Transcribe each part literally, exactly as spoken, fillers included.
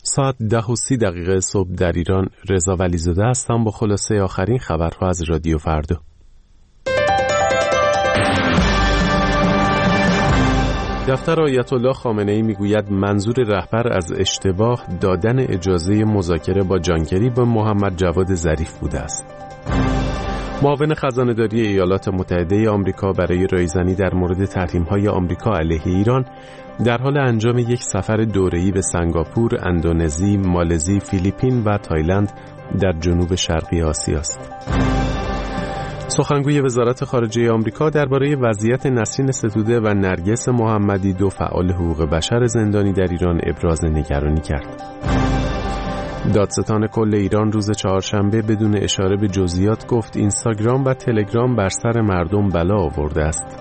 ساعت ده و سی دقیقه صبح در ایران. رضا ولیزاده هستم با خلاصه آخرین خبرها از رادیو فردا. دفتر آیت الله خامنه ای میگوید منظور رهبر از اشتباه دادن اجازه مذاکره با جان کری به محمد جواد ظریف بوده است. معاون خزانه‌داری ایالات متحده آمریکا برای رایزنی در مورد تحریم‌های آمریکا علیه ایران در حال انجام یک سفر دوره‌ای به سنگاپور، اندونزی، مالزی، فیلیپین و تایلند در جنوب شرقی آسیا است. سخنگوی وزارت خارجه آمریکا درباره وضعیت نسرین ستوده و نرگس محمدی، دو فعال حقوق بشر زندانی در ایران، ابراز نگرانی کرد. دادستان کل ایران روز چهارشنبه بدون اشاره به جزئیات گفت اینستاگرام و تلگرام بر سر مردم بلا آورده است.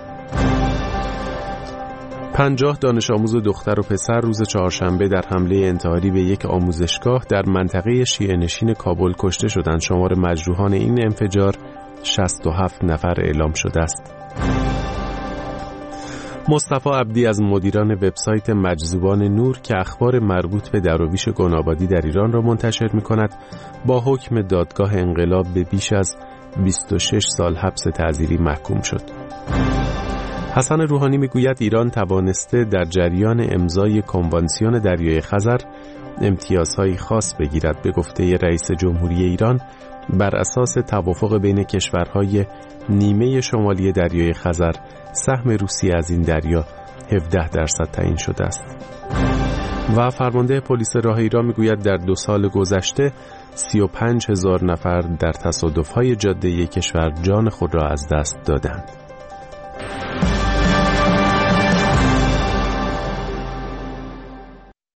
پنجاه دانش آموز دختر و پسر روز چهارشنبه در حمله انتحاری به یک آموزشگاه در منطقه شیعه نشین کابل کشته شدند. شمار مجروحان این انفجار شصت و هفت نفر اعلام شده است. مصطفی عبدی از مدیران وبسایت مجذوبان نور که اخبار مربوط به درویش گل‌آبادی در ایران را منتشر می‌کند، با حکم دادگاه انقلاب به بیش از بیست و شش سال حبس تعزیری محکوم شد. حسن روحانی میگوید ایران توانسته در جریان امضای کنوانسیون دریای خزر امتیازهای خاص بگیرد. به گفته رئیس جمهوری ایران، بر اساس توافق بین کشورهای نیمه شمالی دریای خزر، سهم روسیه از این دریا هفده درصد تعیین شده است. و فرمانده پلیس راه ایران میگوید در دو سال گذشته سی و پنج هزار نفر در تصادف‌های جاده کشور جان خود را از دست دادند.